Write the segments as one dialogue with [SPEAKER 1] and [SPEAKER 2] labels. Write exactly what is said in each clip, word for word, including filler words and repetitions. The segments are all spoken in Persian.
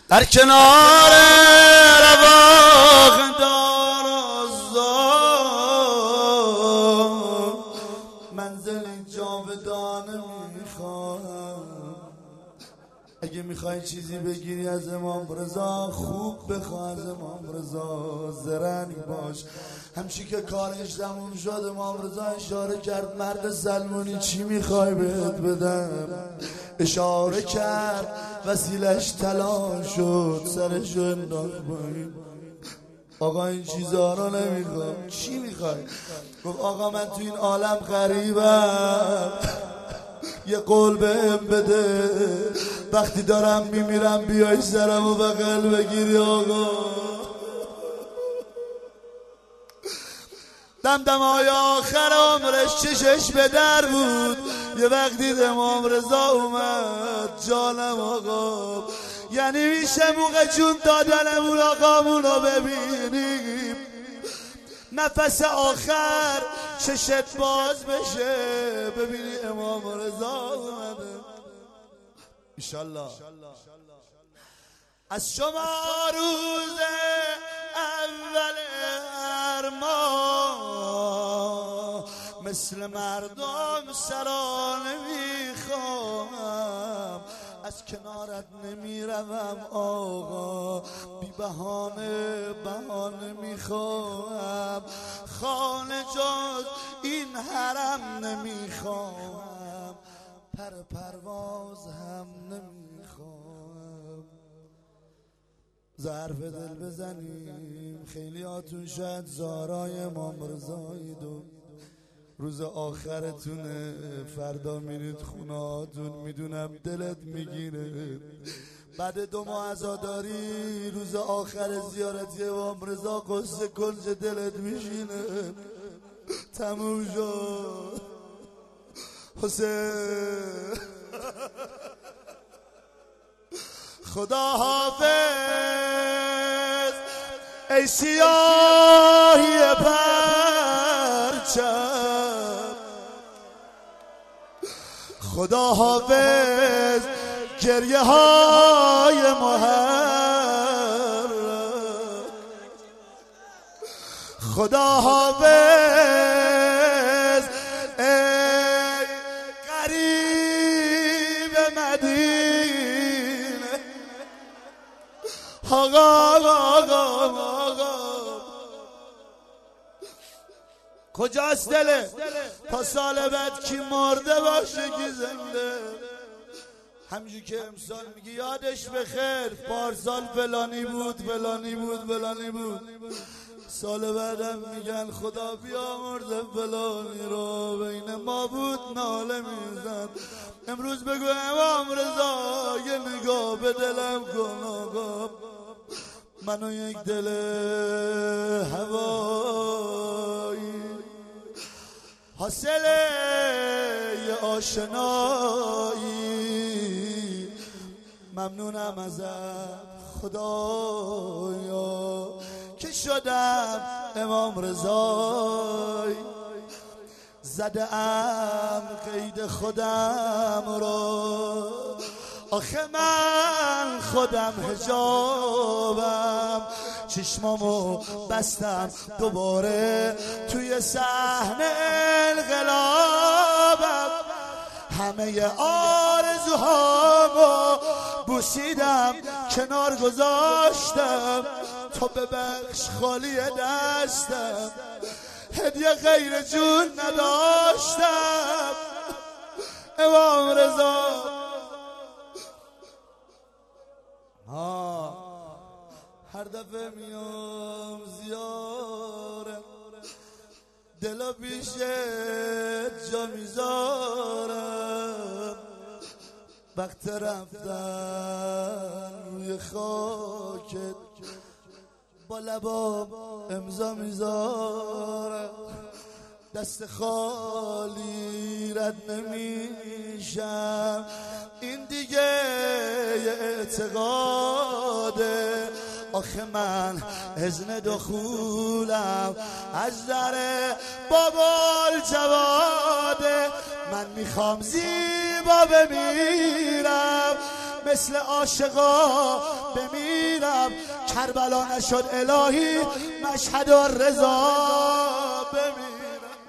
[SPEAKER 1] در کنار رواق دار آزاد منزل جاودانه میخواهم. اگه میخوای چیزی بگیری از امام رضا خوب بخواه از امام رضا، زرنگ باش. همچی که کارش تموم شد امام رضا اشاره کرد مرد سلمونی چی میخوای بهت بدم؟ اشاره کرد وسیلش طلا شد، سرشو انداخت پایین. آقا این چیزا رو نمیخوام. چی میخوای؟ گفت آقا من تو این عالم غریبم، یه قول بهم بده وقتی دارم میمیرم بیای سرم و بغل بگیری. آقا دمدمای آخر عمرش چشش به در بود، یه وقت دید امام رضا اومد. جانم آقا، یعنی میشه موقع جون دادنمون آقامون رو ببینیم نفس آخر چشت باز بشه ببینی امام رضا اومده. انشالله از شما روز اول هر ماه مثل مردم سرا نمیخوام، از کنارت نمیروم آقا، بی بهانه بهانه میخوام، خانه جز این حرم نمیخوام، پر پرواز هم نمیخوام. ظرف دل بزنیم خیلی هاتون شاید زارای امام رضایید و روز آخرتونه، فردا میرید خونه هاتون، میدونم دلت میگیره. بعد دو ماه عزاداری روز آخر زیارتی امام رضا قصه کنج دلت میشینه. تموم شد حسین، خدا حافظ ای سیاهی پرچم، خدا حافظ گریه های محرم، خدا حافظ ای غریب مدینه. آقا آقا آقا کجاست دله؟ تا سال بعد کی مرده باشه کی زنده؟ همجور که امسال میگی یادش بخیر، پارسال فلانی بود فلانی بود فلانی بود، سال بعدم میگن خدا بیامرزه فلانی رو، بین ما بود ناله میزن. امروز بگو امام رضا یه نگاه به دلم کن آقا، منو یک دل هوایی حاصل یه آشنایی، ممنونم ازت خدایا که شدم امام رضای، زده ام قید خودم رو، آخه من خودم حجابم، چشمامو بستم دوباره توی صحنه انقلابم، همه آرزوهامو بوسیدم کنار گذاشتم، تو ببخش خالی دستم، هدیه غیر جون نداشتم. امام رضا ها هر دفعه میام زیارم دلا پیشت جا میذارم، وقت رفتن روی خاکت با لبام امضا میذارم، دست خالی رد نمیشم، این دیگه یه اعتقاده، آخه من اذن دخولم از در بابال جواده، من میخوام زیبا بمیرم مثل عاشقا بمیرم. بمیرم کربلا نشد الهی مشهد رضا بمیرم.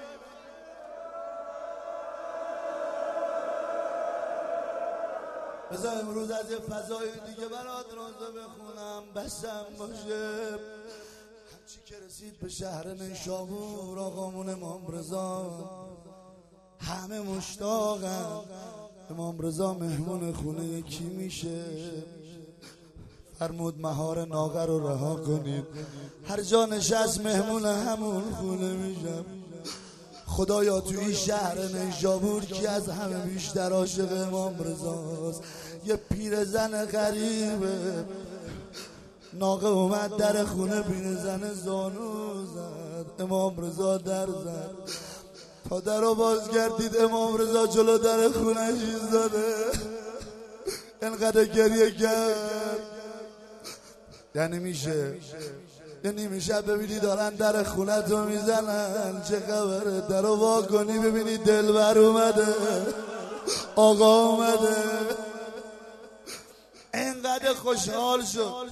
[SPEAKER 1] بذار امروز از یه فضای دیگه برات روزه بخونم بسم باشه. همچی که رسید به شهر نیشابور آقامون امام رضا همه مشتاقن. امام رضا مهمون خونه کی میشه؟ فرمود مهار ناقه رو رها کنید، هر جا نشست مهمون همون خونه میشم. خدایا تو این شهر نیشابور کی از همه بیشتر عاشق امام رضاست؟ یه پیرزن غریبه ناقه اومد در خونه، پیرزن زانو زد، امام رضا در زد. تا در رو باز کردید امام رضا جلو در خونش ایستاده، انقدر گریه کرد. یعنی میشه یعنی میشه ببینی دارن در خونه تو میزنن، چه خبره؟ در رو وا کنی ببینی دلبر اومده، آقا اومده. انقدر خوشحال شد.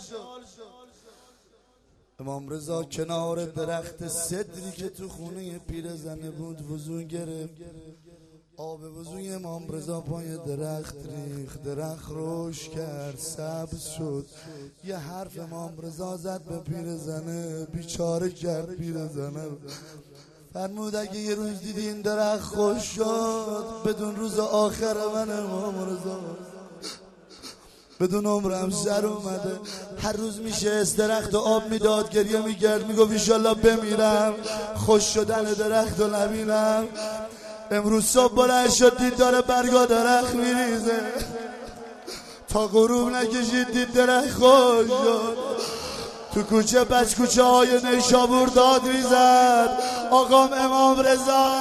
[SPEAKER 1] امام رضا کنار درخت سدری که تو خونه پیرزنه بود وضو گرفت. آب وضوی امام رضا پای درخت ریخت، درخت رشد کرد، سبز شد. یه حرف امام رضا زد به پیرزنه، بیچاره کرد پیرزنه. فرمود اگه یه روز دیدی این درخت خوش شد بدون روز آخر من امام رضا بدون عمرم سر اومده. هر روز میشه از درخت آب میداد، گریه میکرد، میگفت ایشالله بمیرم خوش شدن درخت رو نبینم. امروز صبح بلند شد دید داره برگا درخت میریزه، تا غروب نکشید دید درخت خوش شد. تو کوچه بچ کوچه های نیشابور داد میزد آقام امام رضا.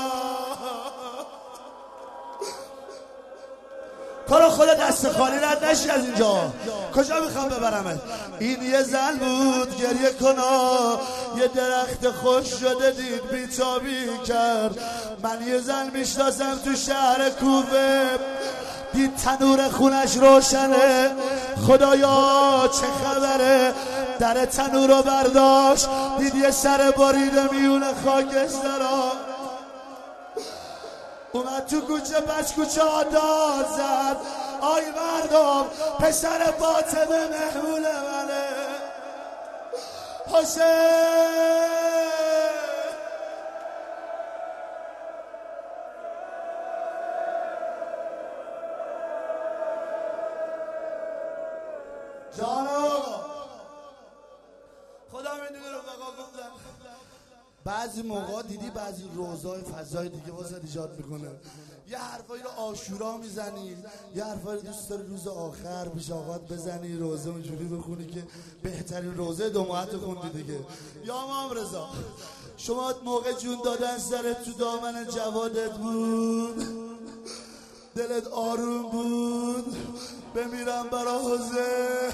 [SPEAKER 1] تو رو خدا دست خالی رد نشی از اینجا، کجا میخوام ببرمت؟ این یه زن بود گریه کنا، یه درخت خوش شده دید بیتابی کرد. من یه زن میشناسم تو شهر کوفه، دید تنور خونش روشنه، خدایا چه خبره؟ در تنور رو برداشت دید یه سر باریده میونه خاکسترا. اومد تو کوچه بچ کوچه ها داد زد، آی مردم پسر فاطمه مهمون منه حسین. جان آقا خدا میدونه رو بقا گفتن. بعضی موقع دیدی بعضی روزای فضای دیگه واسه ایجاد میکنه، یه حرفایی رو عاشورا میزنی، یه حرفایی رو دوست داری روز آخر پیش آقات بزنی، روزه اونجوری بخونی که بهترین روزه دو ماهت خوندی دیگه. یا امام رضا شما موقع جون دادن سرت تو دامن جوادت بود، دلت آروم بود، بمیرم برا حوزه.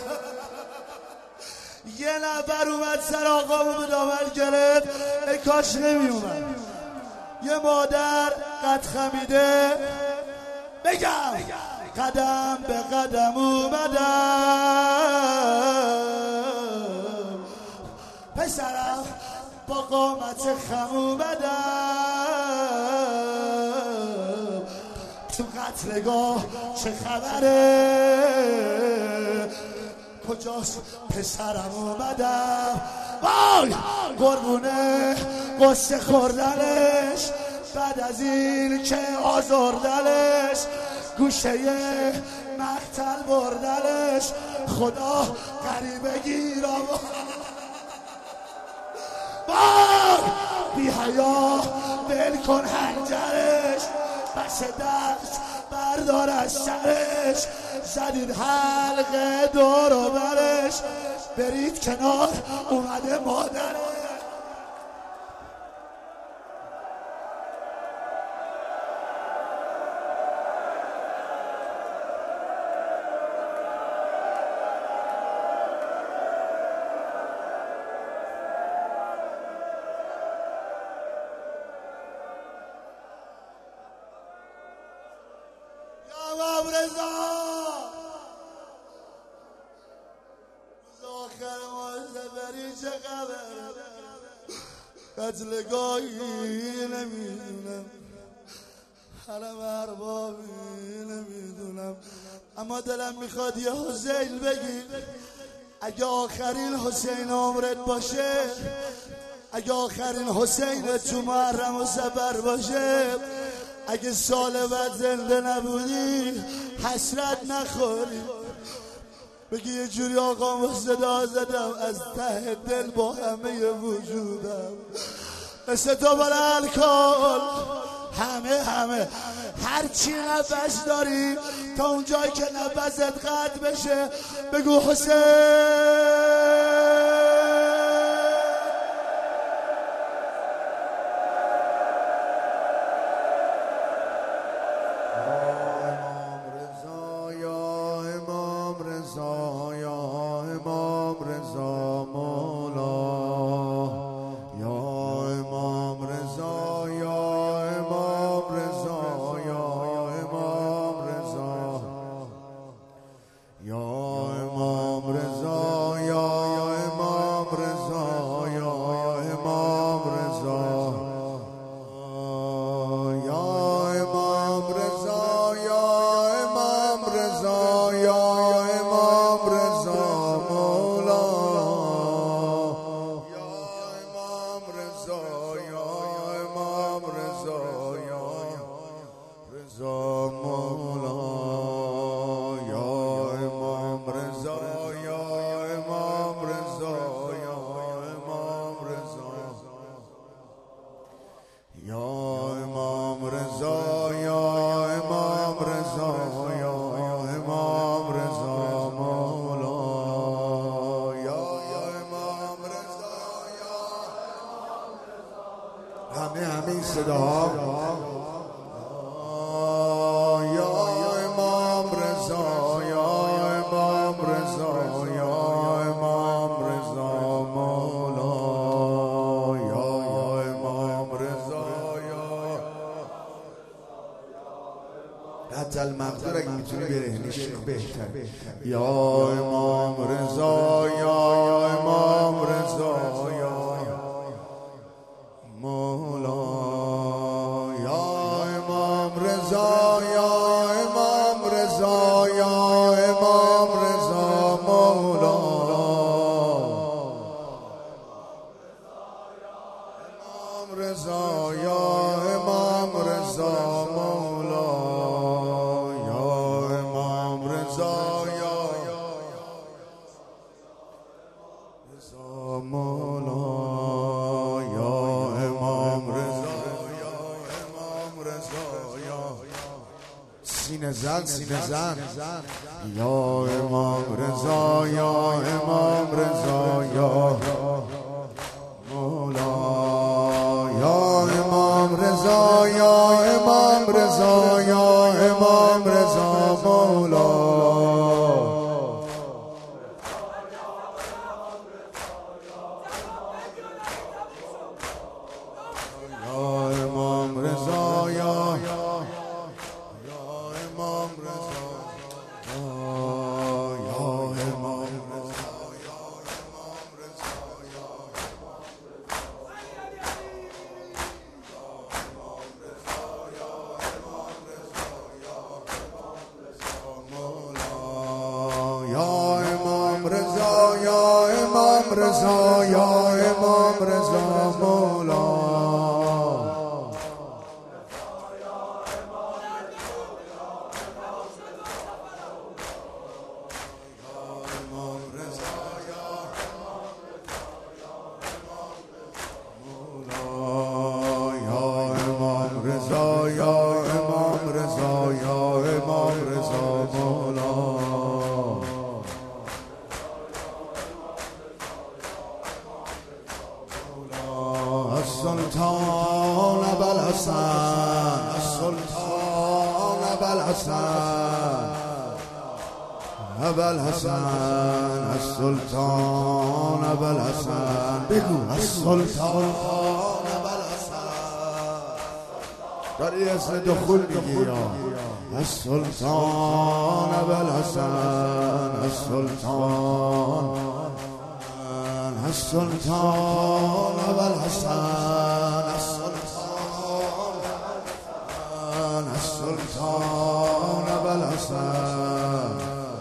[SPEAKER 1] یه نفر اومد سر آقامو به دامن گرفت، ای کاش نمی اومد. یه مادر قد خمیده، بگم قدم به قدم اومدم، پسرم با قامت خم اومدم، تو قتلگاه چه خبره؟ کجاست پسرم اومدم؟ وای قربونه قصه خوردنش، بعد از این که آزردنش، گوشه مقتل بردنش، خدا غریبه گیرم. وای بی حیا بل کن هنجرش، بس دست بردار از سرش، زدید حلقه دور و برش، برید کنار اومده مادرش. امام رضا روز چه خبر، قتلگاهی نمیدونم، حرم اربابی نمیدونم، اما دلم میخواد یه حسین بگی. اگه آخرین حسین عمرت باشه، اگه آخرین حسین تو محرم و سفر باشه، اگه سال بعد زنده نبودی حسرت نخوری، بگی یه جوری آقامو صدا زدم از ته دل با همه وجودم، مثل تو بال الکل همه همه هر چی نفس داری تا اون جایی که نفست قطع بشه بگو حسین. همه همه این صداها یا امام رضا، یا امام رضا، یا امام رضا مولا، یا امام رضا، یا حتی المقدور اگه میتونی برهنش بهتر، یا امام رضا، یا امام رضا، یا مولا، یا امام رضا، یا امام رضا، یا امام رضا مولا، امام رضا، یا امام رضا مولا، یا امام رضا، یا رضا مولا، سینه زن سینه زن، یا امام رضا، یا امام رضا، یا مولا، یا امام رضا، یا امام رضا، یا امام رضا مولا، یا امام رضا، یا رضا، یا امام رضا مولا، السلطان ابوالحسن، السلطان ابوالحسن، ابوالحسن، السلطان ابوالحسن، بگو السلطان ابوالحسن، داری اسم دخول میگی یا السلطان ابوالحسن، السلطان السلطان ابوالحسن السلطان السلطان ابوالحسن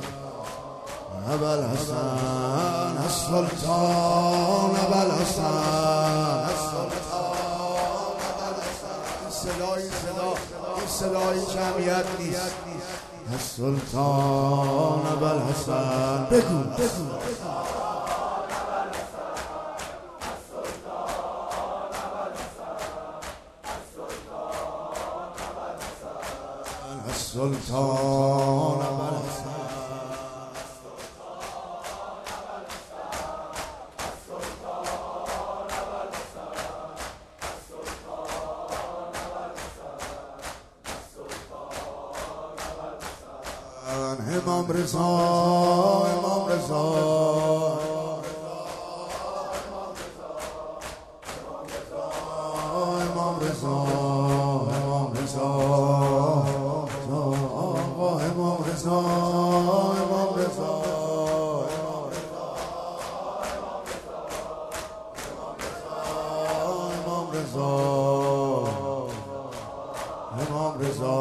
[SPEAKER 1] ابوالحسن السلطان ابوالحسن السلطان ابوالحسن صدای صدا این صدای جمعیت نیست السلطان ابوالحسن بگو بگو السلطان ابوالحسن امام رضا امام رضا امام رضا امام رضا آقا امام رضا امام رضا امام رضا امام رضا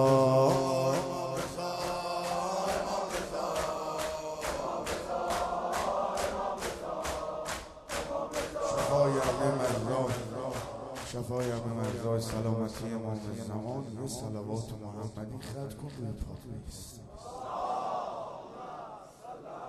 [SPEAKER 1] شفای همه مرزای سلامتی امام زمان و صلوات محمدی خط کن روی پاک بایست.